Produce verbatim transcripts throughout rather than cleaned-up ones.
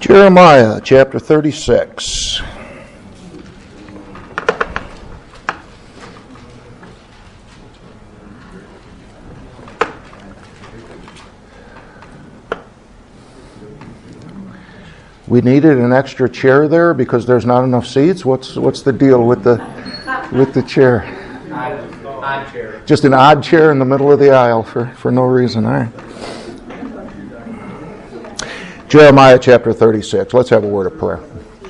Jeremiah chapter thirty-six. We needed an extra chair there because there's not enough seats. What's what's the deal with the with the chair? Odd, odd chair. Just an odd chair in the middle of the aisle for, for no reason. All right. Jeremiah chapter thirty-six. Let's have a word of prayer.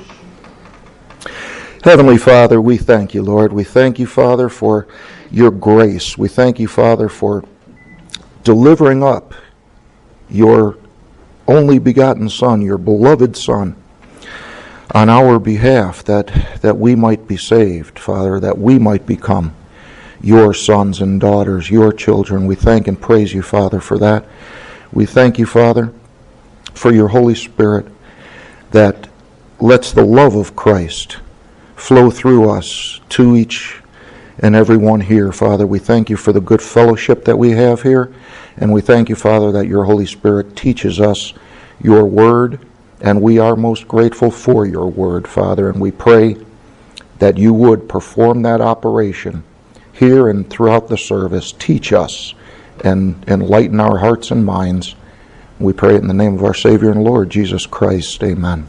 Heavenly Father, we thank you, Lord. We thank you, Father, for your grace. We thank you, Father, for delivering up your only begotten Son, your beloved Son, on our behalf, that, that we might be saved, Father, that we might become your sons and daughters, your children. We thank and praise you, Father, for that. We thank you, Father, for your Holy Spirit that lets the love of Christ flow through us to each and every one here, Father. We thank you for the good fellowship that we have here, and we thank you, Father, that your Holy Spirit teaches us your word, and we are most grateful for your word, Father, and we pray that you would perform that operation here and throughout the service. Teach us and enlighten our hearts and minds. We pray it in the name of our Savior and Lord, Jesus Christ. Amen.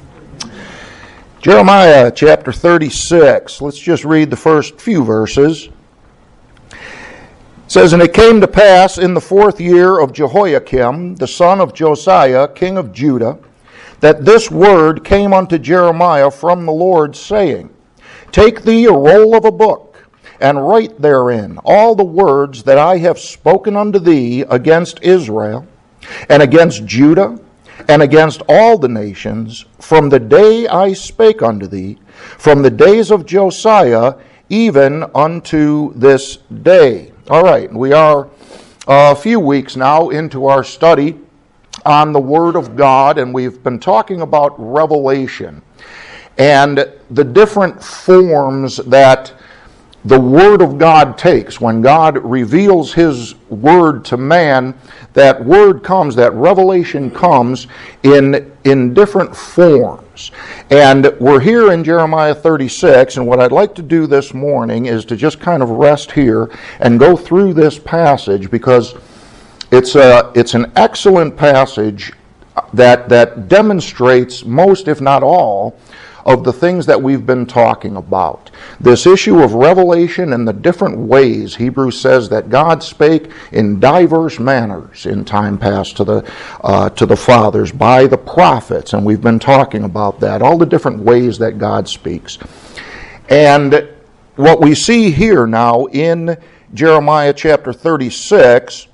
Jeremiah chapter thirty-six. Let's just read the first few verses. It says, "And it came to pass in the fourth year of Jehoiakim, the son of Josiah, king of Judah, that this word came unto Jeremiah from the Lord, saying, Take thee a roll of a book, and write therein all the words that I have spoken unto thee against Israel, and against Judah, and against all the nations, from the day I spake unto thee, from the days of Josiah, even unto this day." All right, we are a few weeks now into our study on the Word of God, and we've been talking about revelation and the different forms that the Word of God takes. When God reveals His Word to man, that Word comes, that revelation comes in, in different forms. And we're here in Jeremiah thirty-six, and what I'd like to do this morning is to just kind of rest here and go through this passage, because it's a, it's an excellent passage that, that demonstrates most, if not all, of the things that we've been talking about. This issue of revelation and the different ways, Hebrews says, that God spake in diverse manners in time past to the uh, to the fathers by the prophets, and we've been talking about that, all the different ways that God speaks. And what we see here now in Jeremiah chapter thirty-six,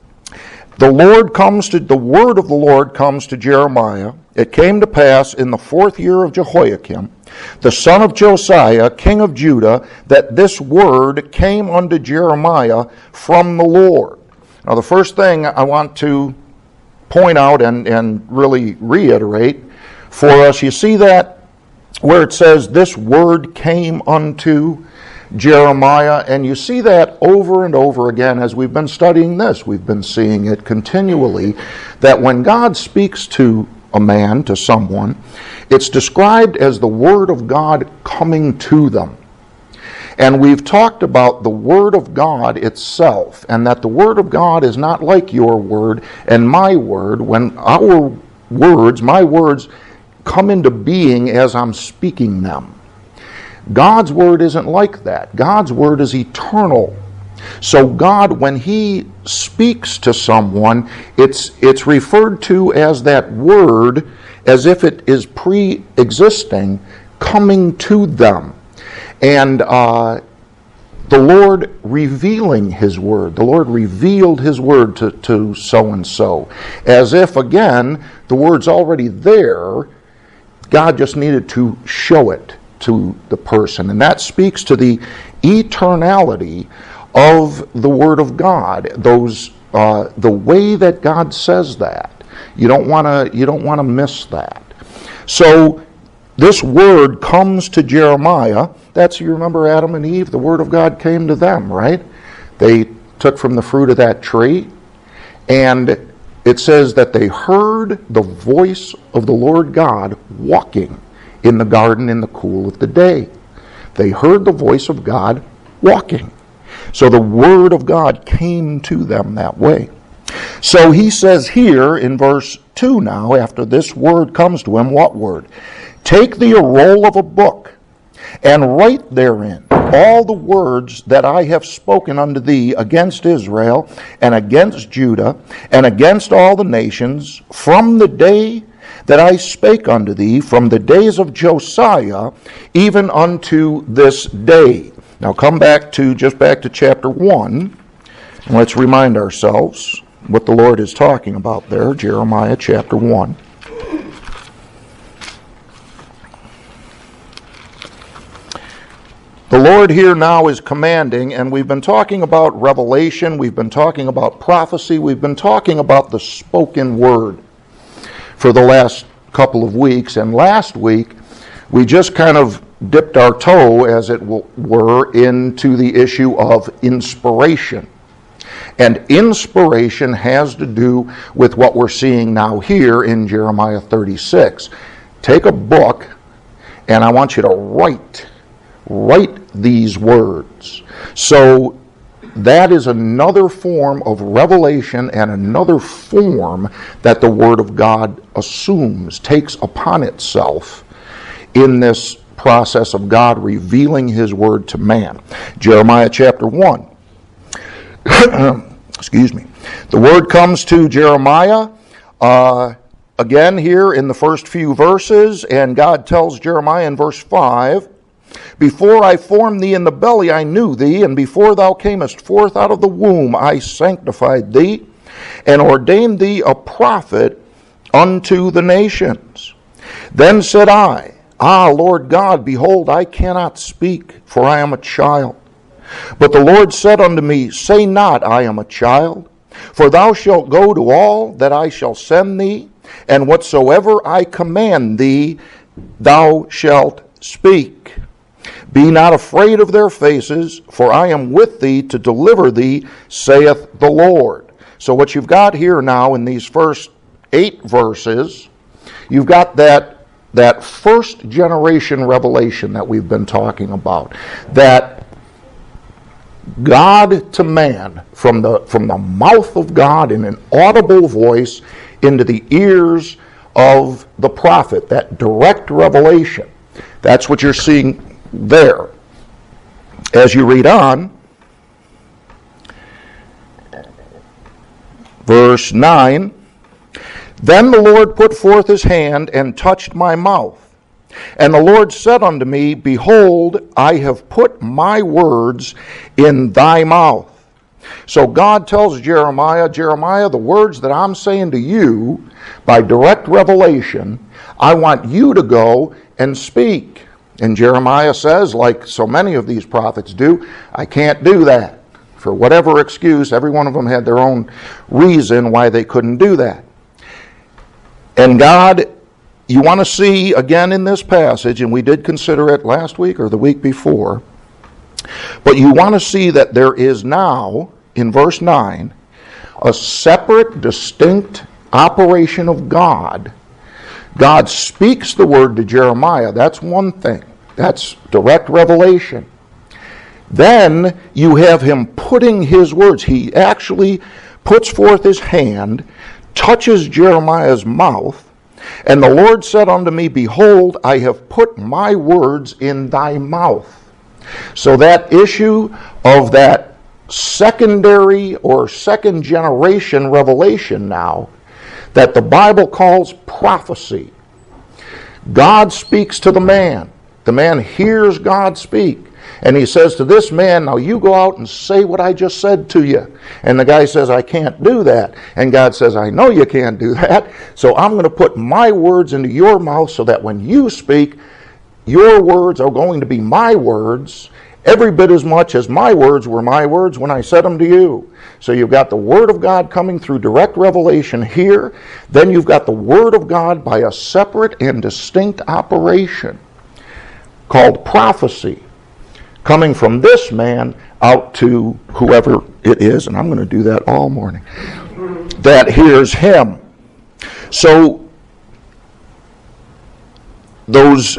the Lord comes to the word of the Lord comes to Jeremiah. It came to pass in the fourth year of Jehoiakim, the son of Josiah, king of Judah, that this word came unto Jeremiah from the Lord. Now, the first thing I want to point out and, and really reiterate for us, you see that where it says, this word came unto Jeremiah, and you see that over and over again as we've been studying this. We've been seeing it continually, that when God speaks to a man, to someone, it's described as the Word of God coming to them. And we've talked about the Word of God itself, and that the Word of God is not like your word and my word. When our words, my words, come into being as I'm speaking them. God's Word isn't like that. God's Word is eternal. So God, when He speaks to someone, it's it's referred to as that word as if it is pre-existing, coming to them. And uh, the Lord revealing His word. The Lord revealed His word to, to so-and-so. As if, again, the word's already there. God just needed to show it to the person. And that speaks to the eternality of the Word of God. Those uh, the way that God says that. You don't want to you don't want to miss that. So this word comes to Jeremiah. That's, you remember Adam and Eve, the Word of God came to them, right? They took from the fruit of that tree, and it says that they heard the voice of the Lord God walking in the garden in the cool of the day. They heard the voice of God walking. So the word of God came to them that way. So he says here in verse two now, after this word comes to him, what word? Take thee a roll of a book, and write therein all the words that I have spoken unto thee against Israel, and against Judah, and against all the nations, from the day that I spake unto thee, from the days of Josiah, even unto this day. Now come back to, just back to chapter one, and let's remind ourselves what the Lord is talking about there, Jeremiah chapter one. The Lord here now is commanding, and we've been talking about revelation, we've been talking about prophecy, we've been talking about the spoken word for the last couple of weeks, and last week we just kind of dipped our toe, as it were, into the issue of inspiration. And inspiration has to do with what we're seeing now here in Jeremiah thirty-six. Take a book, and I want you to write, write these words. So that is another form of revelation and another form that the Word of God assumes, takes upon itself in this process of God revealing His Word to man. Jeremiah chapter one. Excuse me. The word comes to Jeremiah uh, again here in the first few verses, and God tells Jeremiah in verse five, before I formed thee in the belly I knew thee, and before thou camest forth out of the womb I sanctified thee, and ordained thee a prophet unto the nations. Then said I, Ah, Lord God, behold, I cannot speak, for I am a child. But the Lord said unto me, Say not, I am a child, for thou shalt go to all that I shall send thee, and whatsoever I command thee, thou shalt speak. Be not afraid of their faces, for I am with thee to deliver thee, saith the Lord. So what you've got here now in these first eight verses, you've got that, that first generation revelation that we've been talking about. That God to man, from the, from the mouth of God in an audible voice into the ears of the prophet, that direct revelation. That's what you're seeing there. As you read on, verse nine, Then the Lord put forth his hand and touched my mouth. And the Lord said unto me, Behold, I have put my words in thy mouth. So God tells Jeremiah, Jeremiah, the words that I'm saying to you by direct revelation, I want you to go and speak. And Jeremiah says, like so many of these prophets do, I can't do that. For whatever excuse, every one of them had their own reason why they couldn't do that. And God, you want to see again in this passage, and we did consider it last week or the week before, but you want to see that there is now, in verse nine, a separate, distinct operation of God. God speaks the word to Jeremiah. That's one thing. That's direct revelation. Then you have him putting his words. He actually puts forth his hand, touches Jeremiah's mouth, and the Lord said unto me, Behold, I have put my words in thy mouth. So that issue of that secondary or second generation revelation now, that the Bible calls prophecy. God speaks to the man. The man hears God speak. And he says to this man, now you go out and say what I just said to you. And the guy says, I can't do that. And God says, I know you can't do that. So I'm going to put my words into your mouth so that when you speak, your words are going to be my words, every bit as much as my words were my words when I said them to you. So you've got the Word of God coming through direct revelation here. Then you've got the Word of God by a separate and distinct operation called prophecy, coming from this man out to whoever it is, and I'm going to do that all morning. that hears him. So those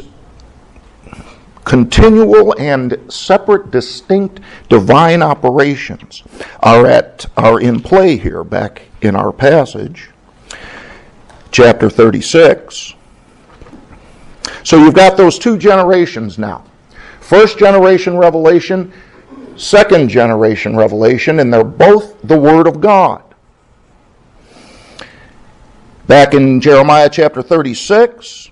continual and separate, distinct divine operations are at are in play here back in our passage, chapter thirty-six. So you've got those two generations now. First generation revelation, second generation revelation, and they're both the Word of God. Back in Jeremiah chapter thirty-six,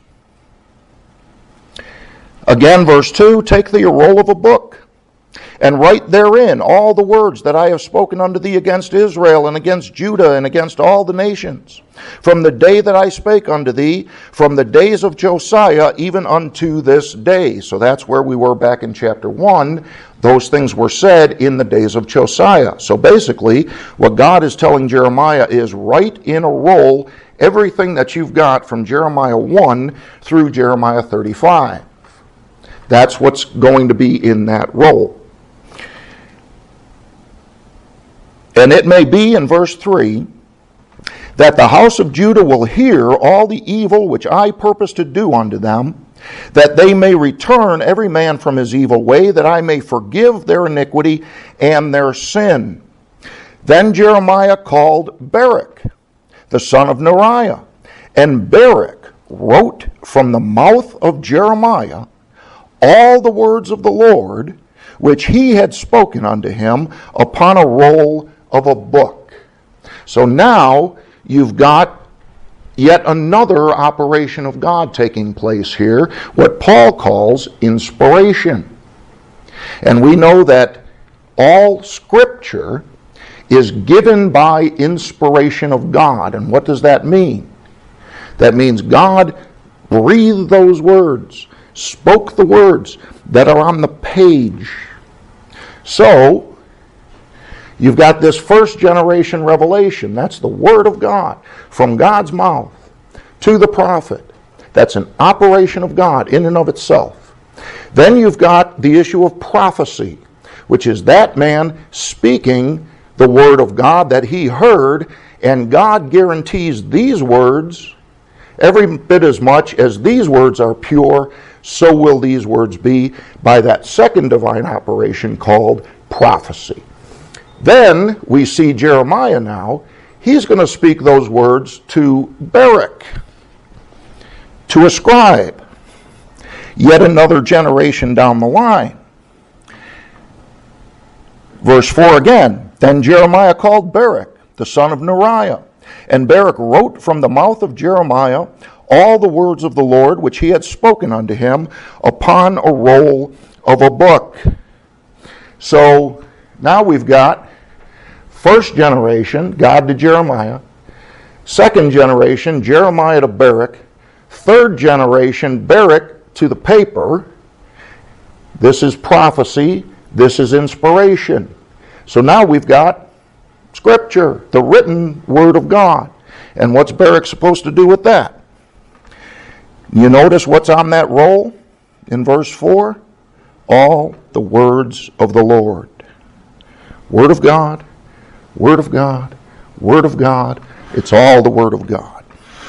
again, verse two, take thee a roll of a book, and write therein all the words that I have spoken unto thee against Israel, and against Judah, and against all the nations, from the day that I spake unto thee, from the days of Josiah, even unto this day. So that's where we were back in chapter one. Those things were said in the days of Josiah. So basically, what God is telling Jeremiah is write in a roll everything that you've got from Jeremiah one through Jeremiah thirty-five. That's what's going to be in that roll. And it may be in verse three that the house of Judah will hear all the evil which I purpose to do unto them, that they may return every man from his evil way, that I may forgive their iniquity and their sin. Then Jeremiah called Baruch, the son of Neriah, and Baruch wrote from the mouth of Jeremiah all the words of the Lord, which he had spoken unto him, upon a roll of a book. So now you've got yet another operation of God taking place here, what Paul calls inspiration. And we know that all Scripture is given by inspiration of God. And what does that mean? That means God breathed those words, spoke the words that are on the page. So, you've got this first generation revelation. That's the Word of God from God's mouth to the prophet. That's an operation of God in and of itself. Then you've got the issue of prophecy, which is that man speaking the Word of God that he heard, and God guarantees these words, every bit as much as these words are pure, so will these words be, by that second divine operation called prophecy. Then we see Jeremiah now. He's going to speak those words to Baruch, to a scribe, yet another generation down the line. Verse four again, then Jeremiah called Baruch, the son of Neriah, and Baruch wrote from the mouth of Jeremiah all the words of the Lord which he had spoken unto him upon a roll of a book. So now we've got first generation, God to Jeremiah. Second generation, Jeremiah to Baruch. Third generation, Baruch to the paper. This is prophecy. This is inspiration. So now we've got Scripture, the written Word of God. And what's Baruch supposed to do with that? You notice what's on that roll in verse four? All the words of the Lord. Word of God, Word of God, Word of God. It's all the Word of God.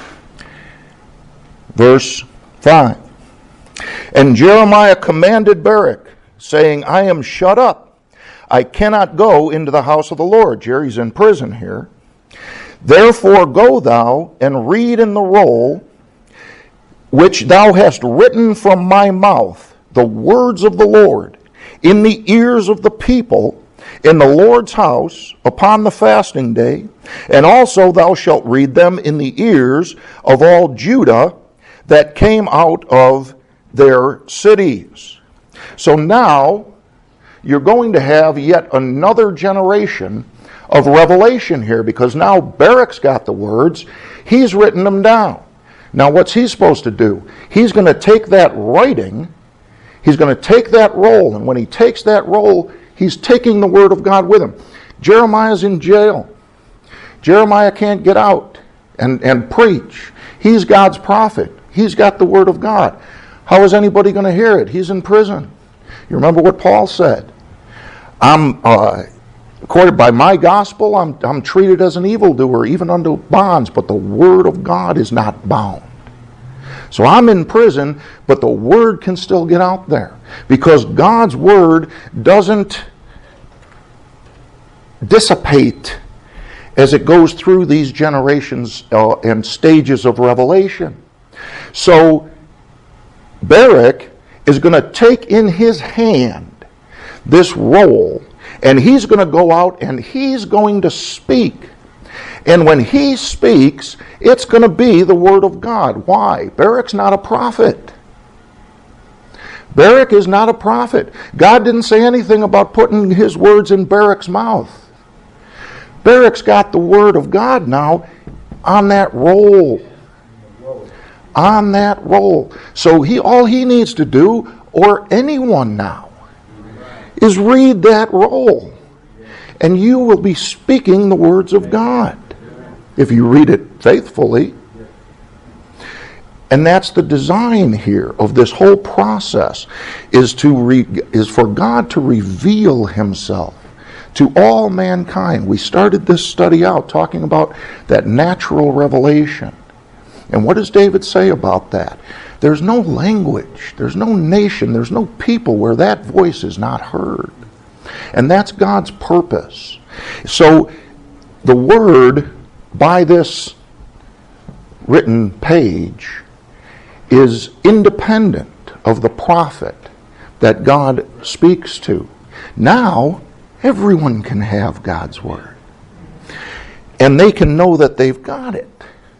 Verse five. And Jeremiah commanded Baruch, saying, I am shut up. I cannot go into the house of the Lord. Jerry's in prison here. Therefore go thou and read in the roll which thou hast written from my mouth, the words of the Lord, in the ears of the people, in the Lord's house, upon the fasting day, and also thou shalt read them in the ears of all Judah that came out of their cities. So now you're going to have yet another generation of revelation here, because now Baruch's got the words, he's written them down. Now what's he supposed to do? He's going to take that writing, he's going to take that roll, and when he takes that roll, he's taking the Word of God with him. Jeremiah's in jail. Jeremiah can't get out and, and preach. He's God's prophet. He's got the Word of God. How is anybody going to hear it? He's in prison. You remember what Paul said? I'm uh, According by my gospel, I'm, I'm treated as an evildoer, even unto bonds, but the word of God is not bound. So I'm in prison, but the word can still get out there. Because God's word doesn't dissipate as it goes through these generations uh, and stages of revelation. So Baruch is going to take in his hand this roll, and he's going to go out and he's going to speak. And when he speaks, it's going to be the word of God. Why? Baruch's not a prophet. Baruch is not a prophet. God didn't say anything about putting his words in Baruch's mouth. Baruch's got the word of God now on that roll. On that roll. So he all he needs to do, or anyone now, is read that roll. And you will be speaking the words of God, if you read it faithfully. And that's the design here of this whole process, is to re, is for God to reveal himself to all mankind. We started this study out talking about that natural revelation. And what does David say about that? There's no language, there's no nation, there's no people where that voice is not heard. And that's God's purpose. So the word by this written page is independent of the prophet that God speaks to. Now, everyone can have God's word. And they can know that they've got it.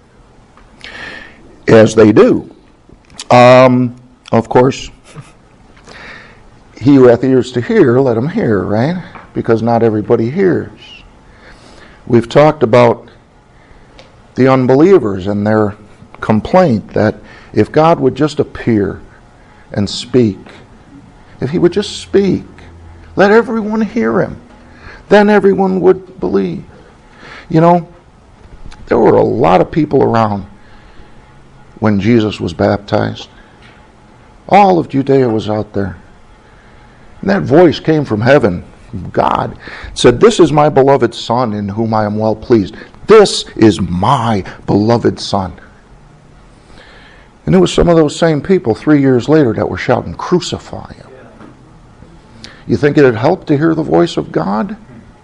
As they do. Um, of course, he who hath ears to hear, let him hear, right? Because not everybody hears. We've talked about the unbelievers and their complaint that if God would just appear and speak, if he would just speak, let everyone hear him, then everyone would believe. You know, there were a lot of people around when Jesus was baptized. All of Judea was out there. And that voice came from heaven. God said, "This is my beloved Son in whom I am well pleased. This is my beloved Son." And it was some of those same people three years later that were shouting, "Crucify him." You think it would help to hear the voice of God?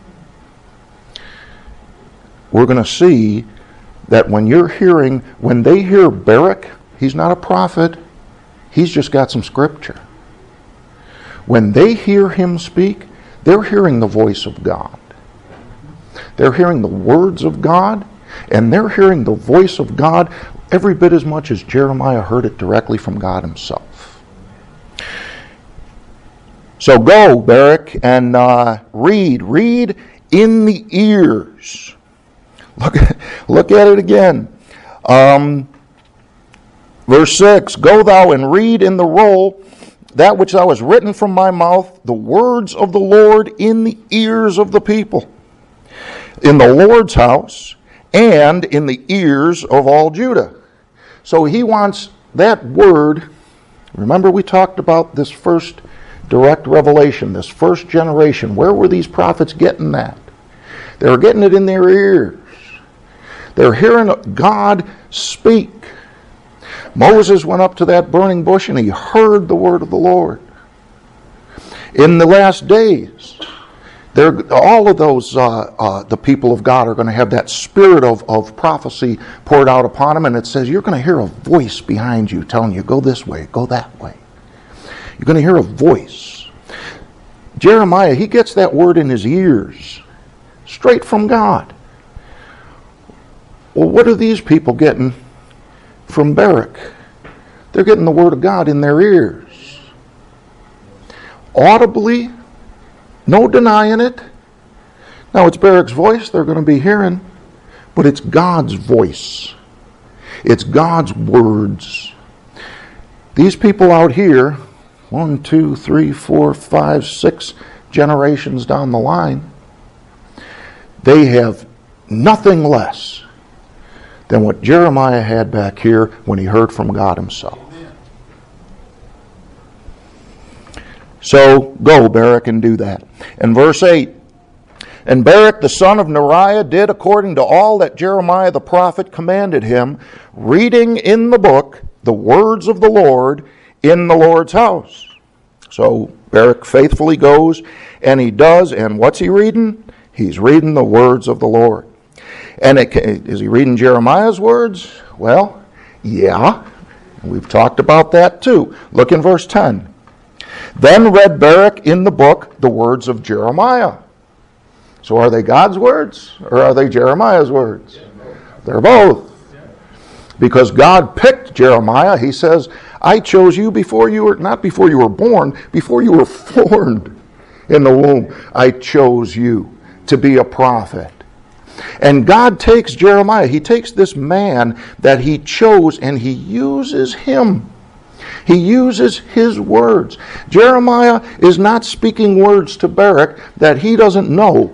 We're going to see that when you're hearing, when they hear Baruch, he's not a prophet, he's just got some scripture. When they hear him speak, they're hearing the voice of God. They're hearing the words of God, and they're hearing the voice of God every bit as much as Jeremiah heard it directly from God himself. So go, Baruch, and uh, read. Read in the ears. Look, look at it again. Um, verse six, "Go thou and read in the roll that which thou hast written from my mouth, the words of the Lord in the ears of the people, in the Lord's house, and in the ears of all Judah." So he wants that word. Remember, we talked about this first direct revelation, this first generation. Where were these prophets getting that? They were getting it in their ears. They're hearing God speak. Moses went up to that burning bush and he heard the word of the Lord. In the last days, all of those, uh, uh, the people of God are going to have that spirit of, of prophecy poured out upon them. And it says you're going to hear a voice behind you telling you, go this way, go that way. You're going to hear a voice. Jeremiah, he gets that word in his ears, straight from God. Well, what are these people getting from Baruch? They're getting the word of God in their ears. Audibly, no denying it. Now, it's Baruch's voice they're going to be hearing, but it's God's voice. It's God's words. These people out here, one, two, three, four, five, six generations down the line, they have nothing less than what Jeremiah had back here when he heard from God himself. Amen. So go, Baruch, and do that. And verse eight, And Baruch the son of Neriah did according to all that Jeremiah the prophet commanded him, reading in the book the words of the Lord in the Lord's house. So Baruch faithfully goes, and he does, and what's he reading? He's reading the words of the Lord. And it, is he reading Jeremiah's words? Well, yeah. We've talked about that too. Look in verse ten. Then read Baruch in the book the words of Jeremiah. So are they God's words or are they Jeremiah's words? They're both. Because God picked Jeremiah. He says, I chose you before you were, not before you were born, before you were formed in the womb. I chose you to be a prophet. And God takes Jeremiah, he takes this man that he chose and he uses him. He uses his words. Jeremiah is not speaking words to Baruch that he doesn't know.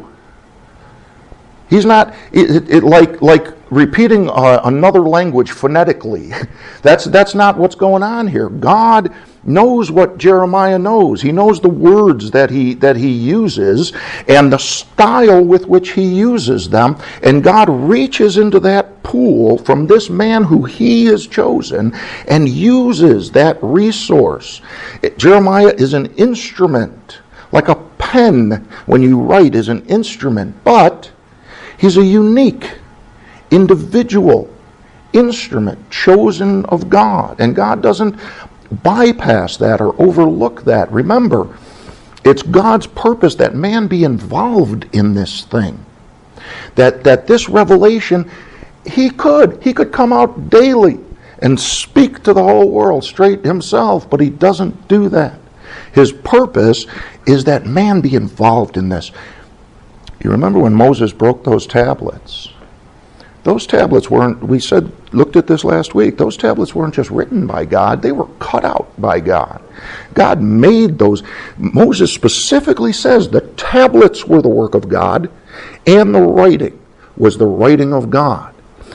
He's not it, it, like like repeating uh, another language phonetically. That's that's not what's going on here. God knows what Jeremiah knows. He knows the words that he that he uses and the style with which he uses them. And God reaches into that pool from this man who he has chosen and uses that resource. It, Jeremiah is an instrument, like a pen when you write is an instrument, but he's a unique, individual instrument chosen of God. And God doesn't bypass that or overlook that. Remember, it's God's purpose that man be involved in this thing. That, that this revelation, he could. He could come out daily and speak to the whole world straight himself, but he doesn't do that. His purpose is that man be involved in this. You remember when Moses broke those tablets? Those tablets weren't, we said, looked at this last week, those tablets weren't just written by God, they were cut out by God. God made those. Moses specifically says the tablets were the work of God and the writing was the writing of God.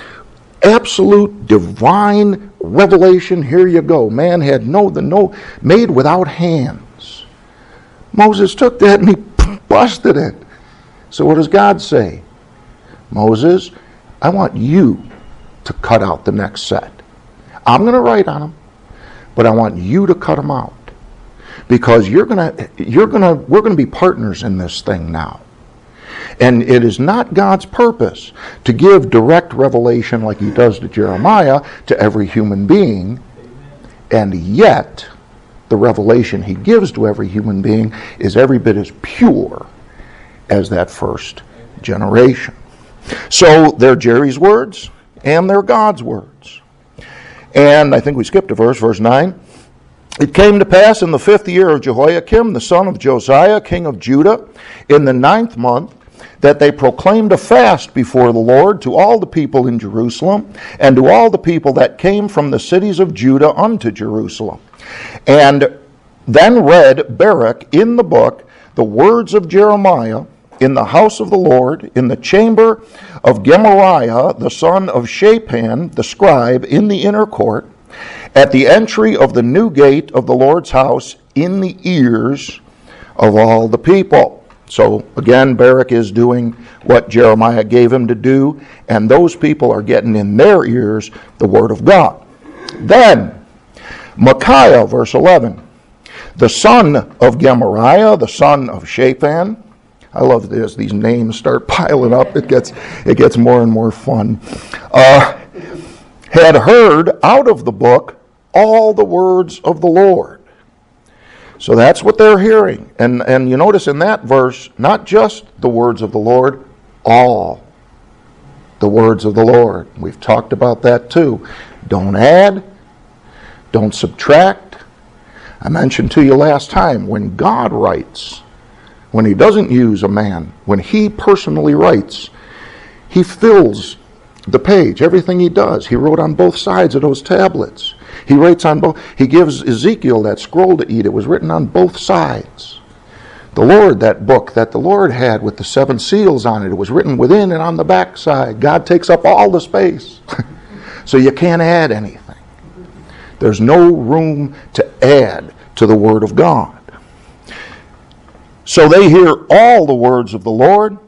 Absolute divine revelation, here you go. Man had no, the no, made without hands. Moses took that and he busted it. So what does God say? Moses, I want you to cut out the next set. I'm going to write on them, but I want you to cut them out. Because you're going to, you're going to, we're going to be partners in this thing now. And it is not God's purpose to give direct revelation like he does to Jeremiah to every human being. And yet, the revelation he gives to every human being is every bit as pure as that first generation. So they're Jerry's words and they're God's words. And I think we skipped a verse, verse nine. It came to pass in the fifth year of Jehoiakim, the son of Josiah, king of Judah, in the ninth month, that they proclaimed a fast before the Lord to all the people in Jerusalem, and to all the people that came from the cities of Judah unto Jerusalem. And then read Baruch in the book the words of Jeremiah in the house of the Lord, in the chamber of Gemariah, the son of Shaphan, the scribe, in the inner court, at the entry of the new gate of the Lord's house, in the ears of all the people. So again, Baruch is doing what Jeremiah gave him to do, and those people are getting in their ears the word of God. Then, Micaiah, verse eleven, the son of Gemariah, the son of Shaphan. I love this. These names start piling up. It gets it gets more and more fun. Uh, had heard out of the book all the words of the Lord. So that's what they're hearing. And, and you notice in that verse, not just the words of the Lord, all the words of the Lord. We've talked about that too. Don't add. Don't subtract. I mentioned to you last time, when God writes, when he doesn't use a man, when he personally writes, he fills the page. Everything he does, he wrote on both sides of those tablets. He writes on both. He gives Ezekiel that scroll to eat. It was written on both sides. The Lord, that book that the Lord had with the seven seals on it, it was written within and on the back side. God takes up all the space. So you can't add anything. There's no room to add to the Word of God. So they hear all the words of the Lord,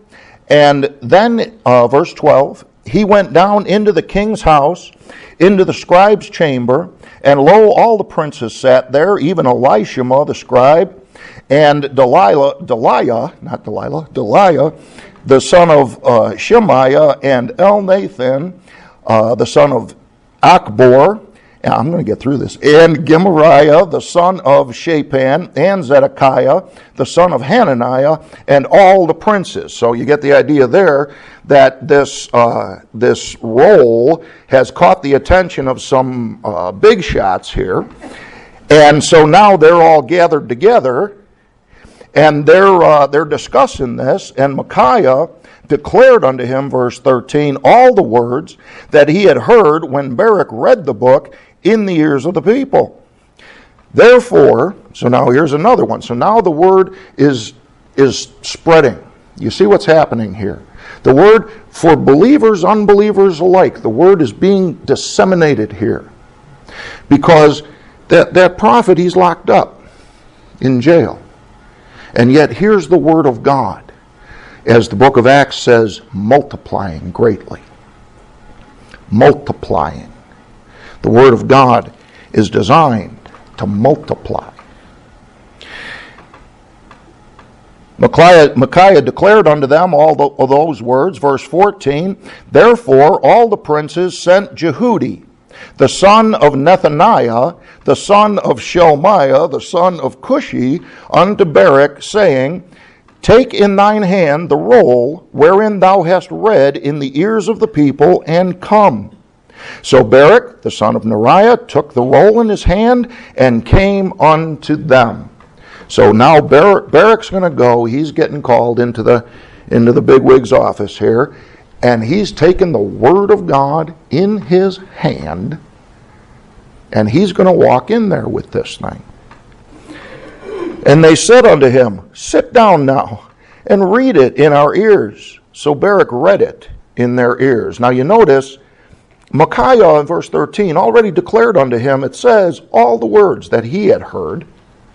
And then, uh, verse twelve, he went down into the king's house, into the scribe's chamber, and lo, all the princes sat there, even Elishama the scribe, and Delilah, Deliah, not Delilah, Deliah, the son of uh, Shemaiah, and Elnathan, uh, the son of Achbor, and I'm going to get through this, and Gemariah, the son of Shaphan, and Zedekiah, the son of Hananiah, and all the princes. So you get the idea there that this uh, this roll has caught the attention of some uh, big shots here. And so now they're all gathered together, and they're uh, they're discussing this, and Micaiah declared unto him, verse thirteen, all the words that he had heard when Baruch read the book in the ears of the people. Therefore, so now here's another one. So now the word is is spreading. You see what's happening here. The word, for believers, unbelievers alike, the word is being disseminated here. Because that, that prophet, he's locked up in jail. And yet here's the word of God, as the book of Acts says, multiplying greatly. Multiplying. The word of God is designed to multiply. Micaiah, Micaiah declared unto them all the, all those words, verse fourteen, therefore all the princes sent Jehudi, the son of Nethaniah, the son of Shelmiah, the son of Cushi, unto Baruch, saying, take in thine hand the roll wherein thou hast read in the ears of the people, and come. So Baruch, the son of Neriah, took the roll in his hand and came unto them. So now Baruch, Baruch's going to go. He's getting called into the into the bigwig's office here, and he's taken the word of God in his hand, and he's going to walk in there with this thing. And they said unto him, sit down now and read it in our ears. So Baruch read it in their ears. Now you notice, Micaiah in verse thirteen already declared unto him, it says, all the words that he had heard.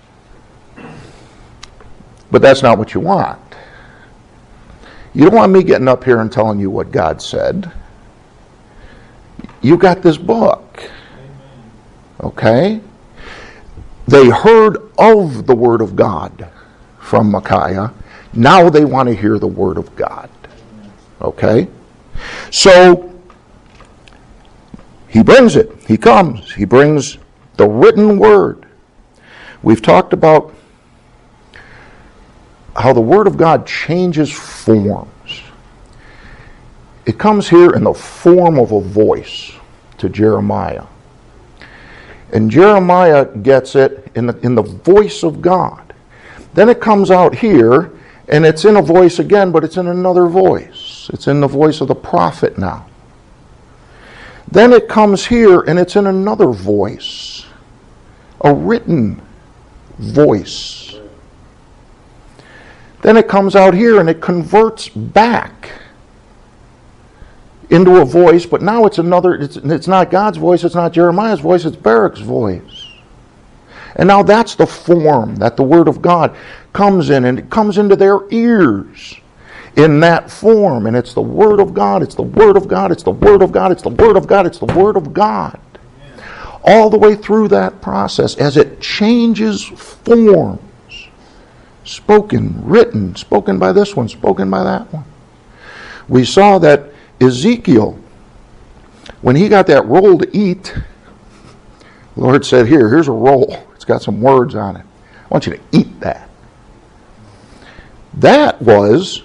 But that's not what you want. You don't want me getting up here and telling you what God said. You got this book. Okay? They heard of the word of God from Micaiah. Now they want to hear the word of God. Okay? So, he brings it. He comes. He brings the written word. We've talked about how the word of God changes forms. It comes here in the form of a voice to Jeremiah. And Jeremiah gets it in the, in the voice of God. Then it comes out here, and it's in a voice again, but it's in another voice. It's in the voice of the prophet now. Then it comes here, and it's in another voice, a written voice. Then it comes out here, and it converts back into a voice, but now it's another, it's, it's not God's voice, it's not Jeremiah's voice, it's Baruch's voice. And now that's the form that the Word of God comes in, and it comes into their ears in that form. And it's the Word of God, it's the Word of God, it's the Word of God, it's the Word of God, it's the Word of God. All the way through that process as it changes forms. Spoken, written, spoken by this one, spoken by that one. We saw that Ezekiel, when he got that roll to eat, the Lord said, here, here's a roll. It's got some words on it. I want you to eat that. That was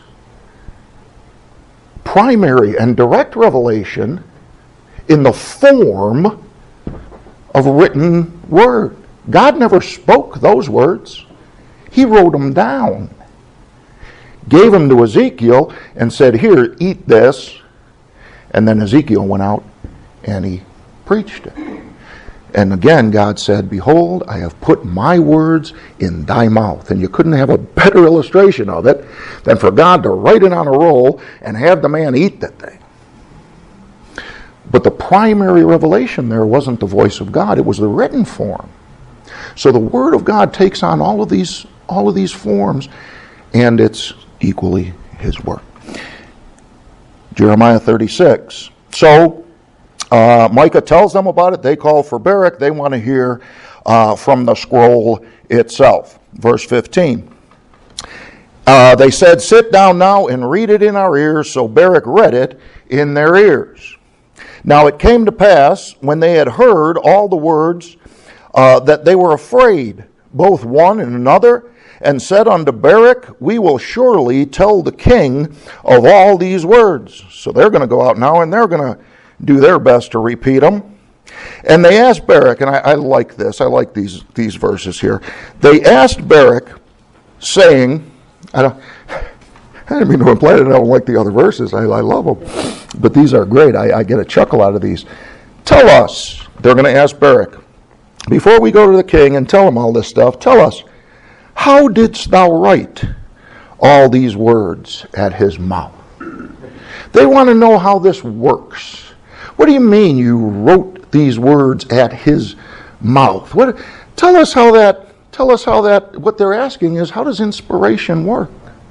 primary and direct revelation in the form of a written word. God never spoke those words. He wrote them down. Gave them to Ezekiel and said, here, eat this. And then Ezekiel went out and he preached it. And again, God said, behold, I have put my words in thy mouth. And you couldn't have a better illustration of it than for God to write it on a roll and have the man eat that thing. But the primary revelation there wasn't the voice of God. It was the written form. So the Word of God takes on all of these, all of these forms, and it's equally His work. Jeremiah thirty-six. So uh, Micah tells them about it. They call for Baruch. They want to hear uh, from the scroll itself. Verse fifteen. Uh, they said, "Sit down now and read it in our ears." So Baruch read it in their ears. Now it came to pass, when they had heard all the words, uh, that they were afraid, both one and another, and said unto Baruch, "We will surely tell the king of all these words." So they're going to go out now and they're going to do their best to repeat them. And they asked Baruch, and I, I like this, I like these, these verses here. They asked Baruch, saying, I don't, I didn't mean to imply that I don't like the other verses. I, I love them. But these are great. I, I get a chuckle out of these. "Tell us," they're going to ask Baruch, "before we go to the king and tell him all this stuff, tell us, how didst thou write all these words at his mouth?" They want to know how this works. What do you mean you wrote these words at his mouth? What? Tell us how that, tell us how that, what they're asking is, how does inspiration work?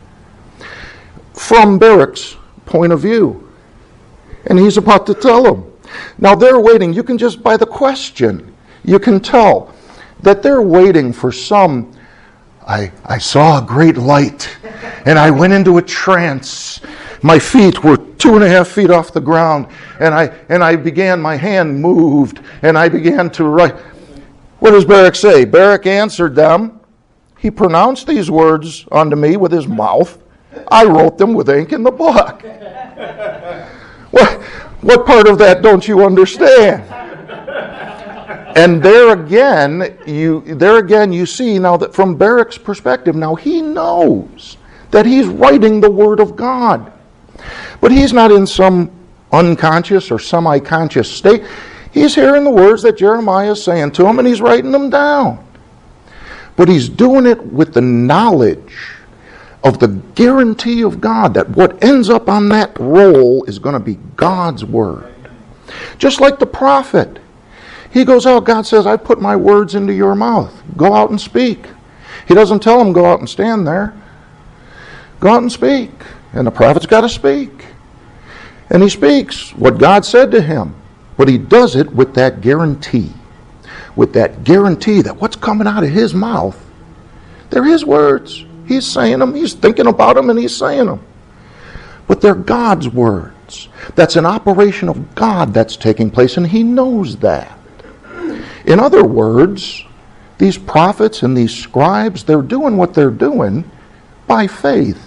From Baruch's point of view. And he's about to tell them. Now they're waiting. You can just, by the question, you can tell that they're waiting for some, I, I saw a great light, and I went into a trance. My feet were two and a half feet off the ground, and I and I began, my hand moved, and I began to write. What does Baruch say? Baruch answered them. He pronounced these words unto me with his mouth. I wrote them with ink in the book. What, what part of that don't you understand? And there again, you there again you see now that from Baruch's perspective, now he knows that he's writing the Word of God. But he's not in some unconscious or semi-conscious state. He's hearing the words that Jeremiah is saying to him, and he's writing them down. But he's doing it with the knowledge of the guarantee of God that what ends up on that roll is going to be God's Word. Just like the prophet. He goes out, God says, "I put my words into your mouth. Go out and speak." He doesn't tell him, "Go out and stand there." Go out and speak. And the prophet's got to speak. And he speaks what God said to him. But he does it with that guarantee. With that guarantee that what's coming out of his mouth, they're his words. He's saying them, he's thinking about them, and he's saying them. But they're God's words. That's an operation of God that's taking place, and he knows that. In other words, these prophets and these scribes, they're doing what they're doing by faith.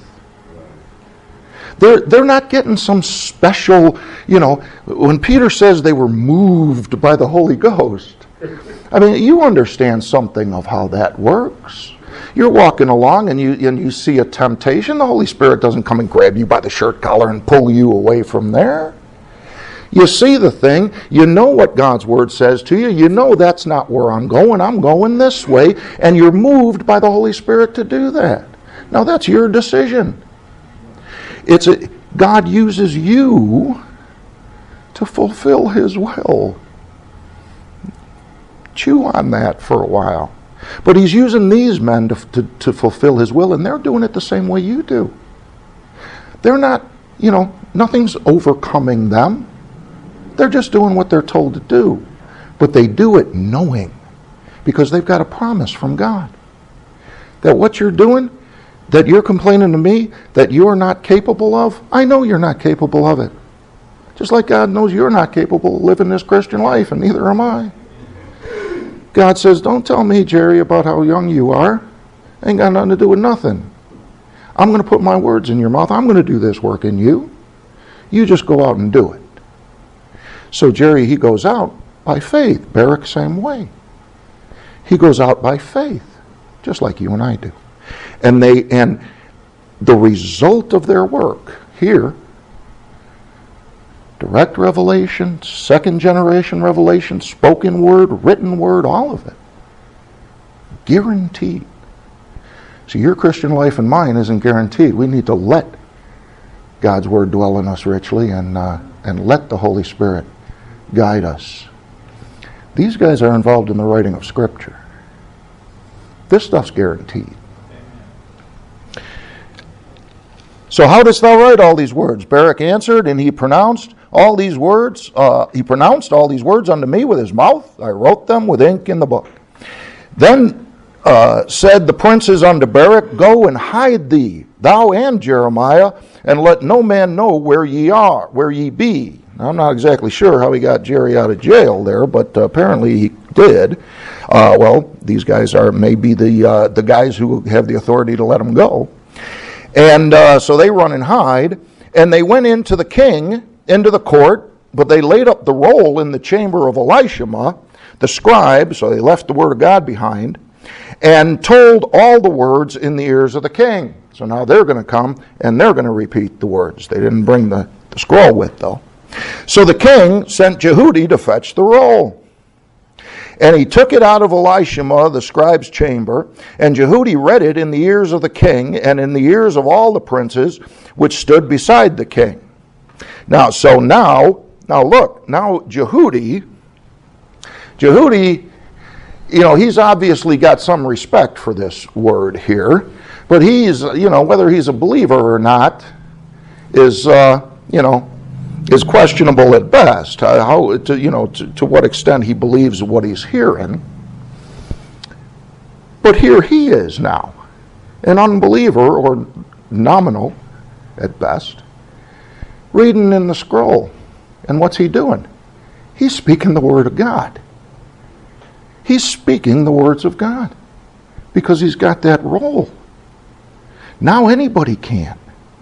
They're, they're not getting some special, you know, when Peter says they were moved by the Holy Ghost, I mean, you understand something of how that works. You're walking along and you and you see a temptation. The Holy Spirit doesn't come and grab you by the shirt collar and pull you away from there. You see the thing. You know what God's Word says to you. You know that's not where I'm going. I'm going this way. And you're moved by the Holy Spirit to do that. Now that's your decision. It's a, God uses you to fulfill His will. Chew on that for a while. But He's using these men to, to, to fulfill His will, and they're doing it the same way you do. They're not, you know, nothing's overcoming them. They're just doing what they're told to do. But they do it knowing, because they've got a promise from God that what you're doing, that you're complaining to me that you're not capable of, I know you're not capable of it. Just like God knows you're not capable of living this Christian life, and neither am I. God says, don't tell me, Jerry, about how young you are. Ain't got nothing to do with nothing. I'm going to put my words in your mouth. I'm going to do this work in you. You just go out and do it. So Jerry, he goes out by faith. Baruch, same way. He goes out by faith, just like you and I do. And they and the result of their work here, direct revelation, second generation revelation, spoken word, written word, all of it, guaranteed. So your Christian life and mine isn't guaranteed. We need to let God's Word dwell in us richly, and uh, and let the Holy Spirit guide us. These guys are involved in the writing of Scripture. This stuff's guaranteed. So how dost thou write all these words? Barak answered, and he pronounced all these words. Uh, he pronounced all these words unto me with his mouth. I wrote them with ink in the book. Then uh, said the princes unto Barak, Go and hide thee, thou and Jeremiah, and let no man know where ye are, where ye be. Now, I'm not exactly sure how he got Jerry out of jail there, but uh, apparently he did. Uh, well, these guys are maybe the uh, the guys who have the authority to let him go. And uh, so they run and hide, and they went into the king, into the court, but they laid up the roll in the chamber of Elishama, the scribe, so they left the word of God behind, and told all the words in the ears of the king. So now they're going to come, and they're going to repeat the words. They didn't bring the, the scroll with, though. So the king sent Jehudi to fetch the roll. And he took it out of Elishama, the scribe's chamber, and Jehudi read it in the ears of the king and in the ears of all the princes which stood beside the king. Now, so now, now look, now Jehudi, Jehudi, you know, he's obviously got some respect for this word here, but he's, you know, whether he's a believer or not is, uh, you know, is questionable at best. Uh, how to, you know, to, to what extent he believes what he's hearing. But here he is now, an unbeliever or nominal at best, reading in the scroll. And what's he doing? He's speaking the word of God. He's speaking the words of God because he's got that roll. Now anybody can.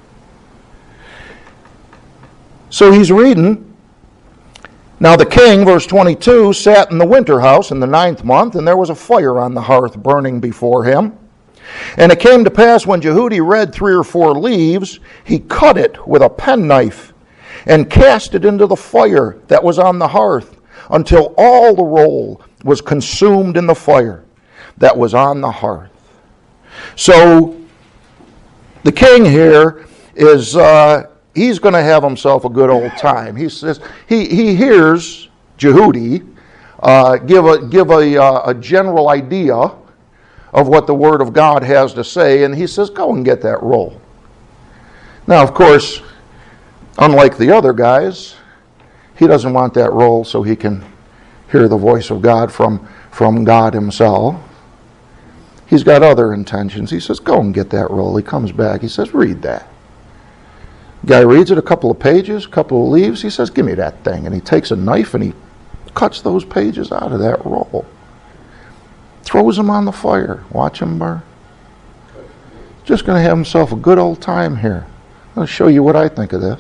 So he's reading. Now the king, verse twenty-two, sat in the winter house in the ninth month, and there was a fire on the hearth burning before him. And it came to pass when Jehudi read three or four leaves, he cut it with a penknife and cast it into the fire that was on the hearth until all the roll was consumed in the fire that was on the hearth. So the king here is... Uh, He's going to have himself a good old time. He says he, he hears Jehudi uh, give a give a, uh, a general idea of what the Word of God has to say, and he says, "Go and get that roll." Now, of course, unlike the other guys, he doesn't want that roll so he can hear the voice of God from from God Himself. He's got other intentions. He says, "Go and get that roll." He comes back. He says, "Read that." Guy reads it a couple of pages, a couple of leaves. He says, "Give me that thing." And he takes a knife and he cuts those pages out of that roll. Throws them on the fire. Watch him burn. Just going to have himself a good old time here. I'm going to show you what I think of this.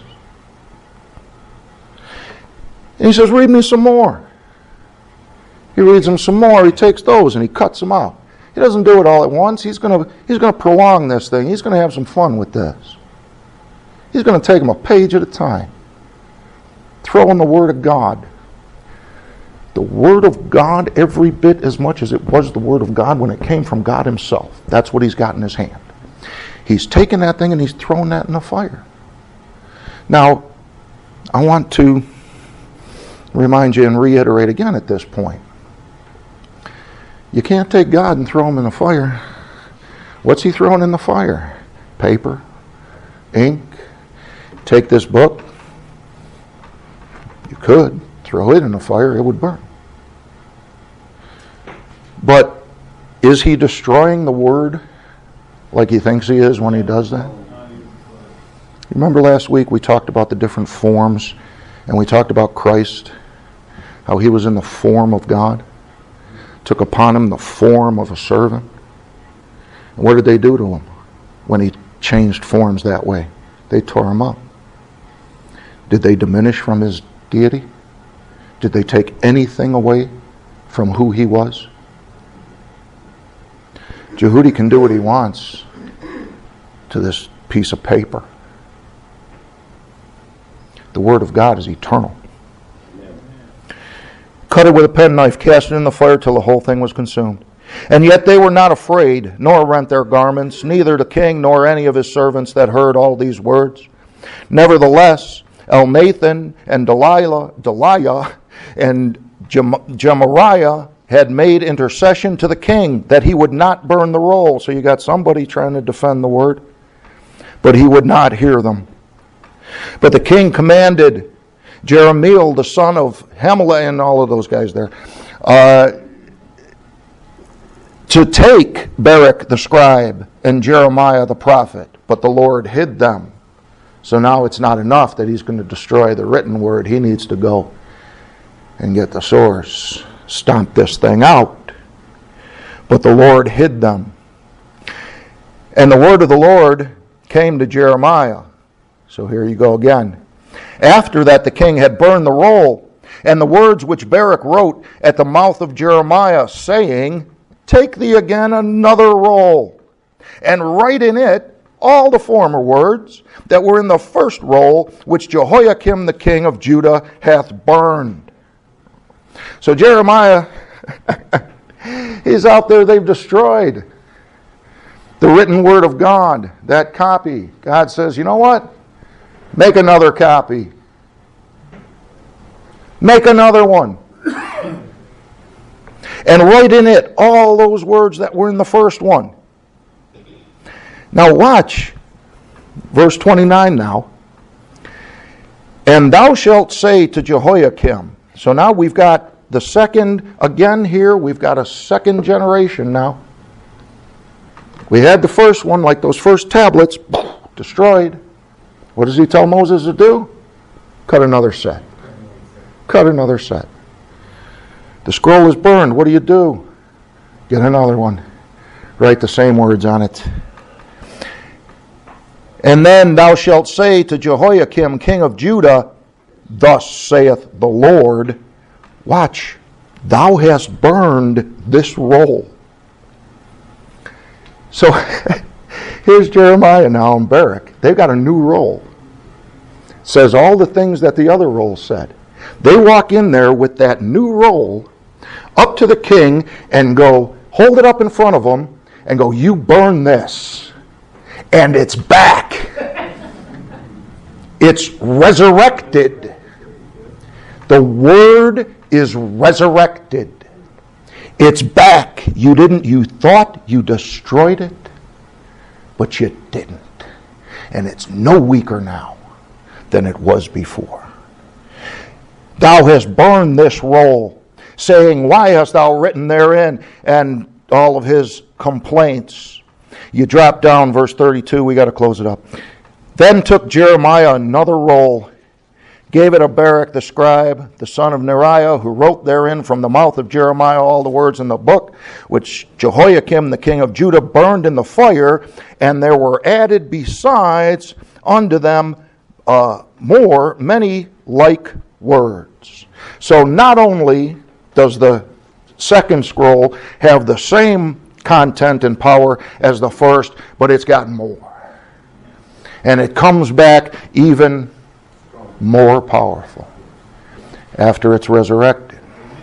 And he says, "Read me some more." He reads them some more. He takes those and he cuts them out. He doesn't do it all at once. He's going to, he's going to prolong this thing. He's going to have some fun with this. He's going to take them a page at a time. Throw in the Word of God. The Word of God every bit as much as it was the Word of God when it came from God Himself. That's what he's got in his hand. He's taken that thing and he's thrown that in the fire. Now, I want to remind you and reiterate again at this point. You can't take God and throw Him in the fire. What's He throwing in the fire? Paper, ink. Take this book. You could throw it in the fire, it would burn. But is He destroying the Word like He thinks He is when He does that? Remember last week we talked about the different forms, and we talked about Christ, how He was in the form of God, took upon Him the form of a servant. And what did they do to Him when He changed forms that way? They tore Him up. Did they diminish from His deity? Did they take anything away from who He was? Jehudi can do what he wants to this piece of paper. The Word of God is eternal. Cut it with a penknife, cast it in the fire till the whole thing was consumed. And yet they were not afraid, nor rent their garments, neither the king nor any of his servants that heard all these words. Nevertheless, Elnathan and Delilah, Deliah and Gemariah had made intercession to the king that he would not burn the roll. So you got somebody trying to defend the word. but he would not hear them. But the king commanded Jerahmeel, the son of Hamlah, and all of those guys there, uh, to take Baruch the scribe and Jeremiah the prophet, but the Lord hid them. So now it's not enough that he's going to destroy the written word. He needs to go and get the source, stomp this thing out. But the Lord hid them. And the word of the Lord came to Jeremiah. So here you go again. After that the king had burned the roll, and the words which Baruch wrote at the mouth of Jeremiah, saying, Take thee again another roll, and write in it all the former words that were in the first roll, which Jehoiakim the king of Judah hath burned. So Jeremiah, he's out there, they've destroyed the written word of God, that copy. God says, you know what? Make another copy. Make another one. And write in it all those words that were in the first one. Now watch verse twenty-nine now. And thou shalt say to Jehoiakim. So now we've got the second, again here, we've got a second generation now. We had the first one, like those first tablets, destroyed. What does he tell Moses to do? Cut another set. Cut another set. The scroll is burned. What do you do? Get another one. Write the same words on it. And then thou shalt say to Jehoiakim, king of Judah, Thus saith the Lord, watch, thou hast burned this roll. So here's Jeremiah now and Baruch. They've got a new roll. Says all the things that the other roll said. They walk in there with that new roll up to the king and go, hold it up in front of him and go, you burn this. And it's back. It's resurrected. The word is resurrected. It's back. You didn't, you thought you destroyed it, but you didn't. And it's no weaker now than it was before. Thou hast burned this roll, saying, Why hast thou written therein? And all of his complaints. You drop down, verse thirty-two, we got to close it up. Then took Jeremiah another roll, gave it to Baruch the scribe, the son of Neriah, who wrote therein from the mouth of Jeremiah all the words in the book, which Jehoiakim the king of Judah burned in the fire, and there were added besides unto them uh, more, many like words. So not only does the second scroll have the same content and power as the first, but it's got more. And it comes back even more powerful after it's resurrected.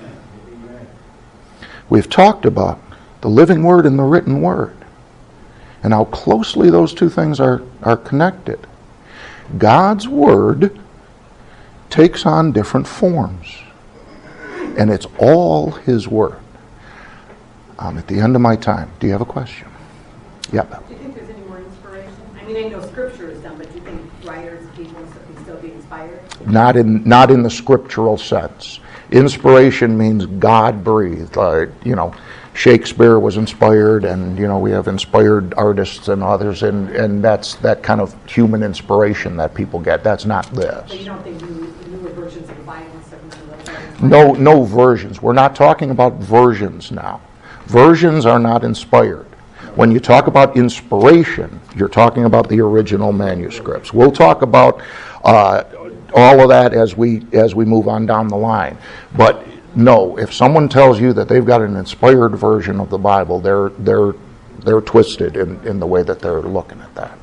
We've talked about the living word and the written word and how closely those two things are, are connected. God's word takes on different forms, and it's all his word. I'm at the end of my time. Do you have a question? Yeah. Do you think there's any more inspiration? I mean, I know scripture is done, but do you think writers, people, can still be inspired? Not in not in the scriptural sense. Inspiration means God breathed. Uh, you know, Shakespeare was inspired, and you know we have inspired artists and others, and, and that's that kind of human inspiration that people get. That's not this. So you don't think new, newer versions of the Bible and stuff? No, no versions. We're not talking about versions now. Versions are not inspired. When you talk about inspiration, you're talking about the original manuscripts. We'll talk about uh, all of that as we as we move on down the line. But no, if someone tells you that they've got an inspired version of the Bible, they're they're they're twisted in, in the way that they're looking at that.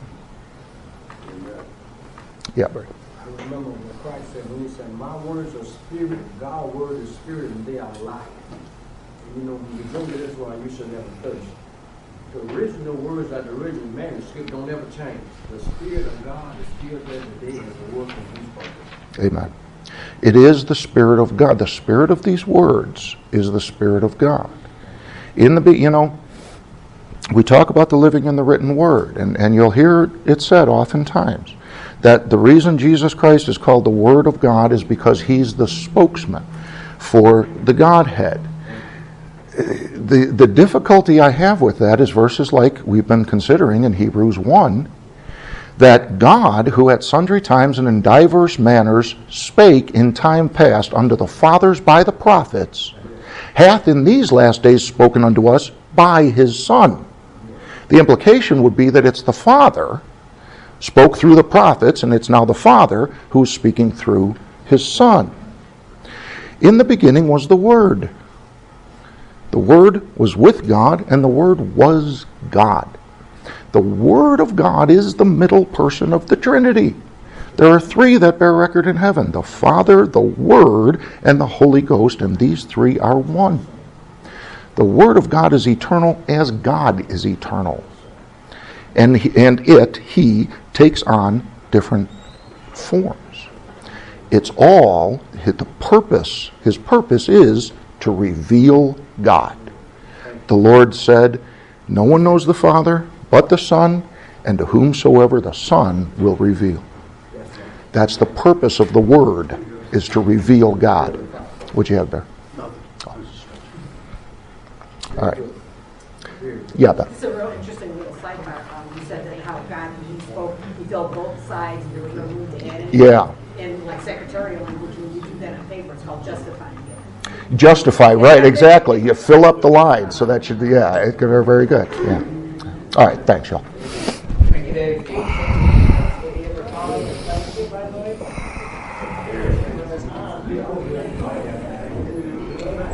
Yeah, Brady. I remember when Christ said, when he said, my words are spirit, God's word is spirit, and they are life. And you know, when you drink of this wine, you shall never thirst. The original words of the original manuscript don't ever change. The Spirit of God is still there today as a work of these people. Amen. It is the Spirit of God. The Spirit of these words is the Spirit of God. In the, you know, we talk about the living and the written word, and, and you'll hear it said oftentimes that the reason Jesus Christ is called the Word of God is because he's the spokesman for the Godhead. The, the difficulty I have with that is verses like we've been considering in Hebrews one, that God, who at sundry times and in divers manners spake in time past unto the fathers by the prophets, hath in these last days spoken unto us by his Son. The implication would be that it's the Father spoke through the prophets, and it's now the Father who is speaking through his Son. In the beginning was the Word. The Word was with God, and the Word was God. The Word of God is the middle person of the Trinity. There are three that bear record in heaven: the Father, the Word, and the Holy Ghost, and these three are one. The Word of God is eternal as God is eternal. And, he, and it, he, takes on different forms. It's all, the purpose, his purpose is to reveal God. The Lord said, no one knows the Father but the Son, and to whomsoever the Son will reveal. That's the purpose of the Word, is to reveal God. What'd you have there? Oh. All right. Yeah, Beth. It's a real interesting little sidebar. Um, you said that how God, he spoke, he filled both sides, there was no room to add anything. Yeah. And like secretarial language, when you do that on paper, it's called justifying it. Justify, right, exactly. You fill up the line, so that should be, yeah, it's very, very good. Yeah. All right, thanks, y'all. Thank you, Dave.